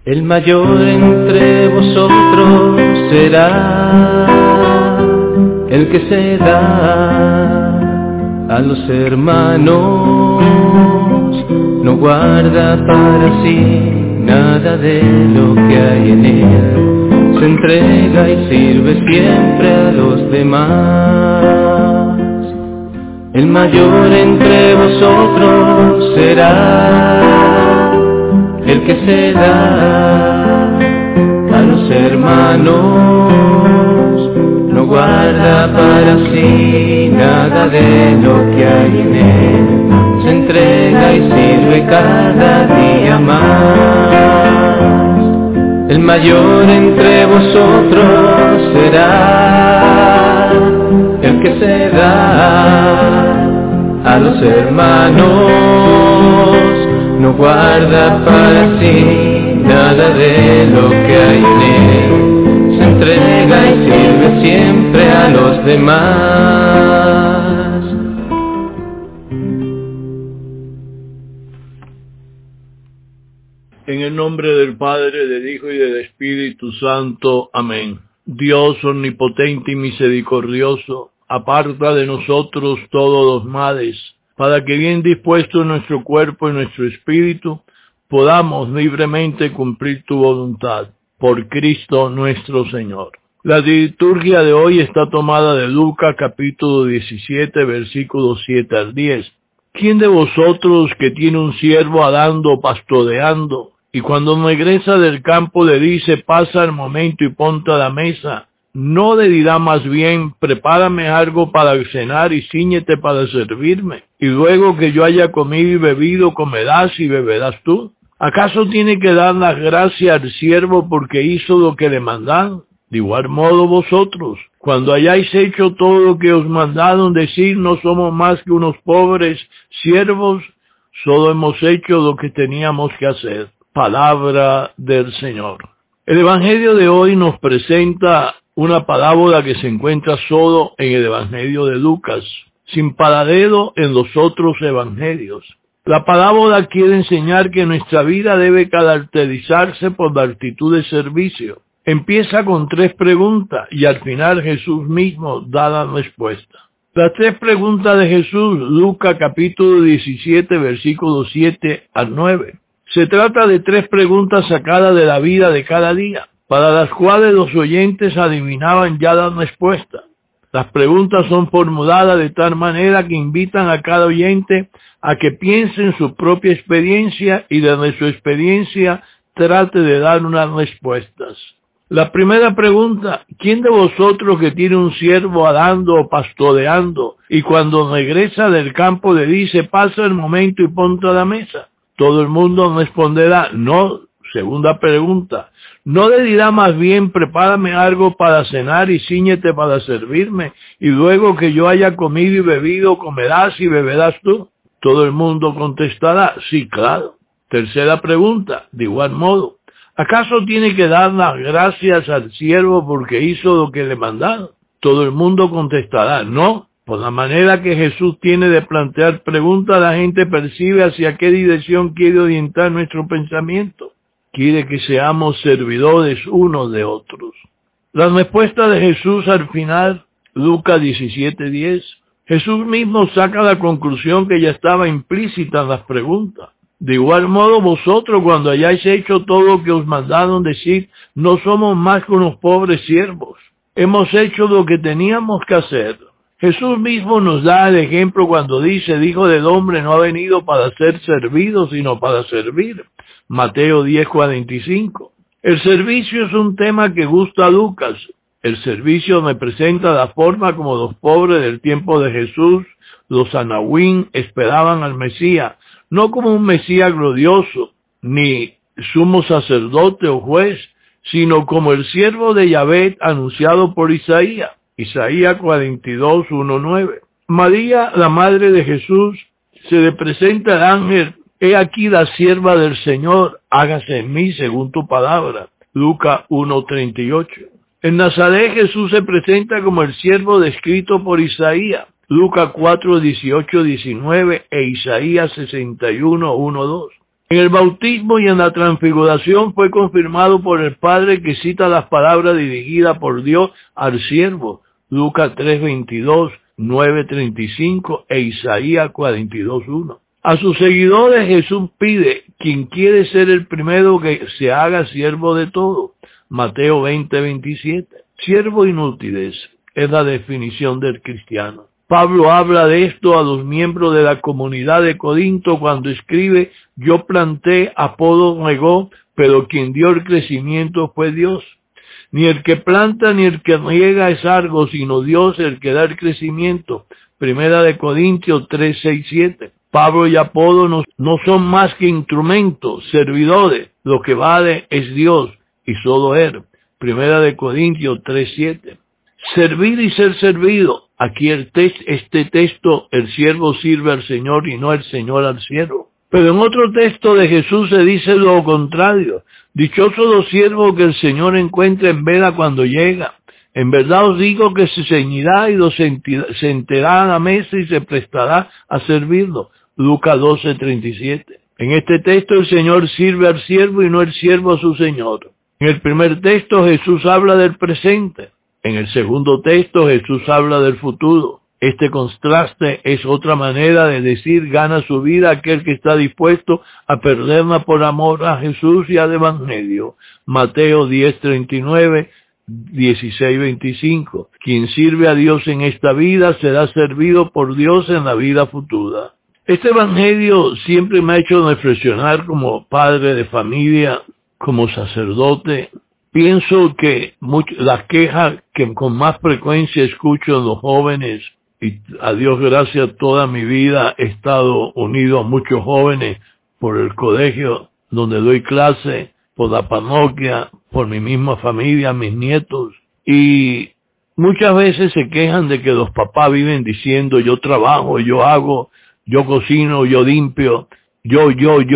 El mayor entre vosotros será el que se da a los hermanos, no guarda para sí nada de lo que hay en él, se entrega y sirve siempre a los demás. El mayor entre vosotros será el que se da a los hermanos, no guarda para sí nada de lo que hay en él, se entrega y sirve cada día más. El mayor entre vosotros será el que se da a los hermanos, no guarda para sí nada de lo que hay en él, se entrega y sirve siempre a los demás. En el nombre del Padre, del Hijo y del Espíritu Santo. Amén. Dios omnipotente y misericordioso, aparta de nosotros todos los males, para que bien dispuesto nuestro cuerpo y nuestro espíritu, podamos libremente cumplir tu voluntad. Por Cristo nuestro Señor. La liturgia de hoy está tomada de Lucas capítulo 17, versículos 7 al 10. ¿Quién de vosotros que tiene un siervo arando o pastoreando, y cuando regresa del campo le dice, pasa el momento y ponte a la mesa, no le dirá más bien, prepárame algo para cenar y cíñete para servirme, y luego que yo haya comido y bebido, comerás y beberás tú? ¿Acaso tiene que dar las gracias al siervo porque hizo lo que le mandaron? De igual modo vosotros, cuando hayáis hecho todo lo que os mandaron decir, no somos más que unos pobres siervos, solo hemos hecho lo que teníamos que hacer. Palabra del Señor. El Evangelio de hoy nos presenta una parábola que se encuentra solo en el Evangelio de Lucas, sin paralelo en los otros evangelios. La parábola quiere enseñar que nuestra vida debe caracterizarse por la actitud de servicio. Empieza con 3 preguntas y al final Jesús mismo da la respuesta. Las 3 preguntas de Jesús, Lucas capítulo 17, versículos 7 al 9. Se trata de 3 preguntas sacadas de la vida de cada día, para las cuales los oyentes adivinaban ya la respuesta. Las preguntas son formuladas de tal manera que invitan a cada oyente a que piense en su propia experiencia y desde su experiencia trate de dar unas respuestas. La primera pregunta, ¿quién de vosotros que tiene un siervo arando o pastoreando y cuando regresa del campo le dice, pasa el momento y ponte a la mesa? Todo el mundo responderá, no. Segunda pregunta, ¿no le dirá más bien, prepárame algo para cenar y cíñete para servirme, y luego que yo haya comido y bebido, comerás y beberás tú? Todo el mundo contestará, sí, claro. Tercera pregunta, de igual modo, ¿acaso tiene que dar las gracias al siervo porque hizo lo que le mandaron? Todo el mundo contestará, no. Por la manera que Jesús tiene de plantear preguntas, la gente percibe hacia qué dirección quiere orientar nuestro pensamiento. Quiere que seamos servidores unos de otros. La respuesta de Jesús al final, Lucas 17:10, Jesús mismo saca la conclusión que ya estaba implícita en las preguntas. De igual modo vosotros, cuando hayáis hecho todo lo que os mandaron decir, no somos más que unos pobres siervos. Hemos hecho lo que teníamos que hacer. Jesús mismo nos da el ejemplo cuando dice, el Hijo del Hombre no ha venido para ser servido, sino para servir. Mateo 10:45. El servicio es un tema que gusta a Lucas. El servicio representa la forma como los pobres del tiempo de Jesús, los anahuín, esperaban al Mesías, no como un Mesías glorioso, ni sumo sacerdote o juez, sino como el siervo de Yahvé anunciado por Isaías. Isaías 42:1-9. María, la madre de Jesús, se le presenta al ángel, he aquí la sierva del Señor, hágase en mí según tu palabra. Lucas 1:38. En Nazaret Jesús se presenta como el siervo descrito por Isaías. Lucas 4:18-19 e Isaías 61:1-2. En el bautismo y en la transfiguración fue confirmado por el Padre, que cita las palabras dirigidas por Dios al siervo, Lucas 3:22, 9:35 e Isaías 42:1. A sus seguidores Jesús pide: quien quiere ser el primero, que se haga siervo de todo, Mateo 20:27. Siervo inútiles es la definición del cristiano. Pablo habla de esto a los miembros de la comunidad de Corinto cuando escribe: yo planté, Apolos regó, pero quien dio el crecimiento fue Dios. Ni el que planta ni el que riega es algo, sino Dios el que da el crecimiento. Primera de Corintios 3:6-7. Pablo y Apolos no son más que instrumentos, servidores. Lo que vale es Dios y solo Él. Primera de Corintios 3:7. Servir y ser servido. Aquí este texto, el siervo sirve al Señor y no el Señor al siervo. Pero en otro texto de Jesús se dice lo contrario: dichosos los siervos que el Señor encuentra en vela cuando llega. En verdad os digo que se ceñirá y los sentará a la mesa y se prestará a servirlo. Lucas 12:37. En este texto el Señor sirve al siervo y no el siervo a su Señor. En el primer texto Jesús habla del presente. En el segundo texto Jesús habla del futuro. Este contraste es otra manera de decir: gana su vida aquel que está dispuesto a perderla por amor a Jesús y al Evangelio. Mateo 10:39, 16:25. Quien sirve a Dios en esta vida será servido por Dios en la vida futura. Este Evangelio siempre me ha hecho reflexionar como padre de familia, como sacerdote. Pienso que las quejas que con más frecuencia escucho en los jóvenes, y a Dios gracias toda mi vida he estado unido a muchos jóvenes por el colegio donde doy clase, por la parroquia, por mi misma familia, mis nietos, y muchas veces se quejan de que los papás viven diciendo: yo trabajo, yo hago, yo cocino, yo limpio, yo.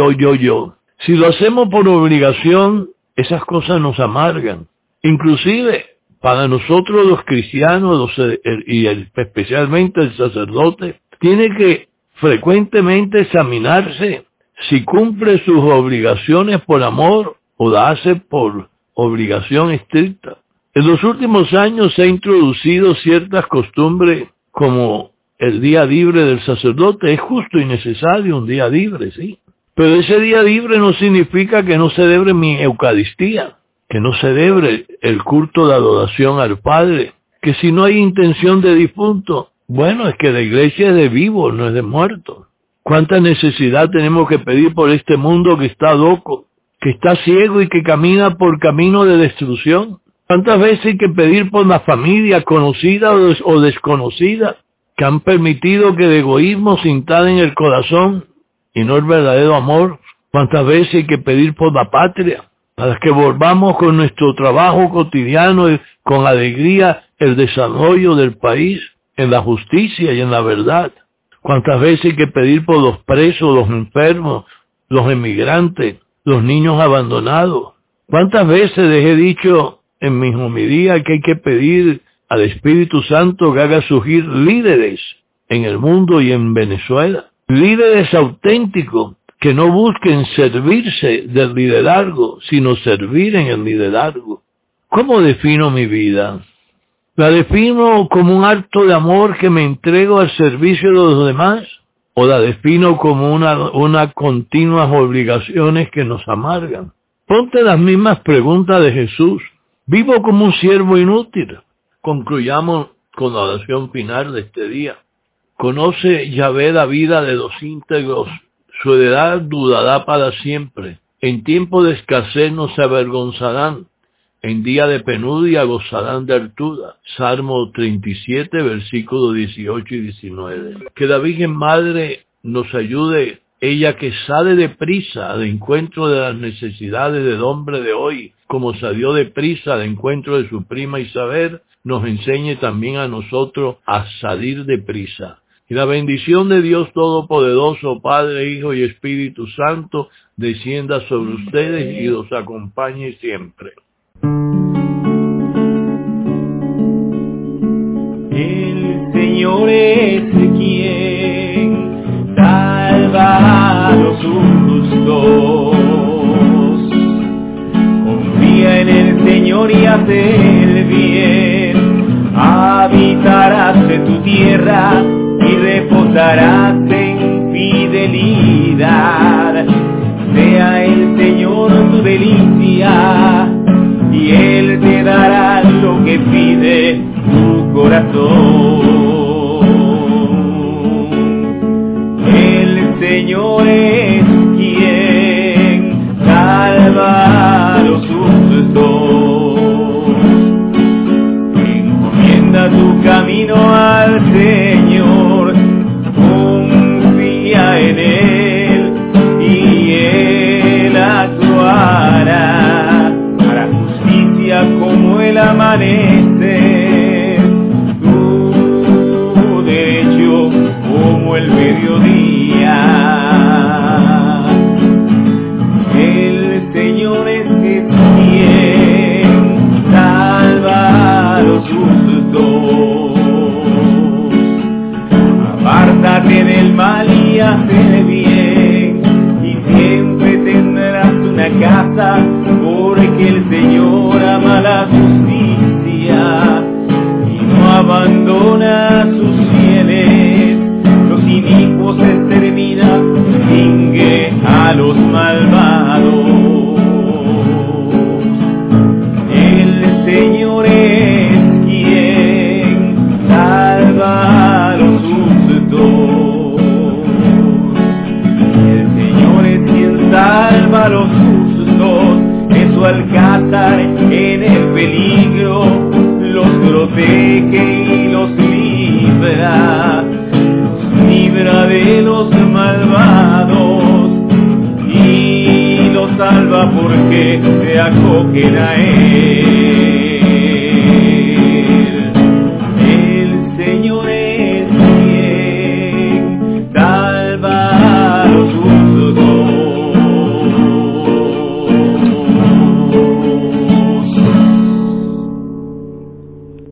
Si lo hacemos por obligación, esas cosas nos amargan. Inclusive, para nosotros los cristianos, especialmente el sacerdote, tiene que frecuentemente examinarse si cumple sus obligaciones por amor o la hace por obligación estricta. En los últimos años se ha introducido ciertas costumbres como el día libre del sacerdote. Es justo y necesario un día libre, sí. Pero ese día libre no significa que no celebre mi Eucaristía, que no celebre el culto de adoración al Padre, que si no hay intención de difunto, bueno, es que la iglesia es de vivos, no es de muertos. ¿Cuánta necesidad tenemos que pedir por este mundo que está loco, que está ciego y que camina por camino de destrucción? ¿Cuántas veces hay que pedir por la familia conocida o desconocida, que han permitido que el egoísmo se instale en el corazón y no el verdadero amor? ¿Cuántas veces hay que pedir por la patria, para que volvamos con nuestro trabajo cotidiano y con alegría el desarrollo del país en la justicia y en la verdad? ¿Cuántas veces hay que pedir por los presos, los enfermos, los emigrantes, los niños abandonados? ¿Cuántas veces les he dicho en mis homilías que hay que pedir al Espíritu Santo que haga surgir líderes en el mundo y en Venezuela? Líderes auténticos que no busquen servirse del liderazgo, sino servir en el liderazgo. ¿Cómo defino mi vida? ¿La defino como un acto de amor que me entrego al servicio de los demás? ¿O la defino como unas continuas obligaciones que nos amargan? Ponte las mismas preguntas de Jesús. ¿Vivo como un siervo inútil? Concluyamos con la oración final de este día. Conoce Yahvé la vida de los íntegros, su heredad durará para siempre. En tiempo de escasez no se avergonzarán, en día de penuria gozarán de altura. Salmo 37, versículos 18 y 19. Que la Virgen Madre nos ayude, ella que sale deprisa al encuentro de las necesidades del hombre de hoy, como salió deprisa al encuentro de su prima Isabel, nos enseñe también a nosotros a salir deprisa. Y la bendición de Dios Todopoderoso, Padre, Hijo y Espíritu Santo, descienda sobre ustedes y los acompañe siempre. El Señor es quien salva a los suyos. justos. Confía en el Señor y hace el bien, habitarás de tu tierra y reposarás en fidelidad. Sea el Señor tu delicia y Él te dará lo que pide tu corazón. El Señor es quien salva a los justos. Encomienda tu camino al Señor, confía en Él y Él actuará. Hará justicia como el amanecer, tu derecho como el mediodía. El Señor es quien salva a los justos. Apártate del mal y haz el bien, y siempre tendrás una casa, porque el Señor ama la justicia y no abandona a sus fieles. Los inicuos extermina, extingue a los malvados. El Señor es quien salva a los justos. El Señor es quien salva a los justos de su alcázar en el peligro, los protege y los libra. Libra de los malvados y los salva porque se acogen a Él.